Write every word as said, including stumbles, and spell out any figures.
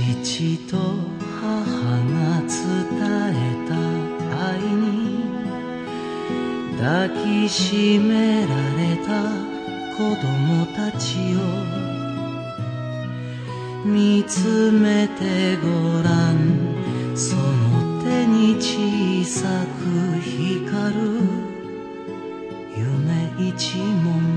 父と母が伝えた愛に抱きしめられた子供たちを見つめてごらん、その手に小さく光る夢一文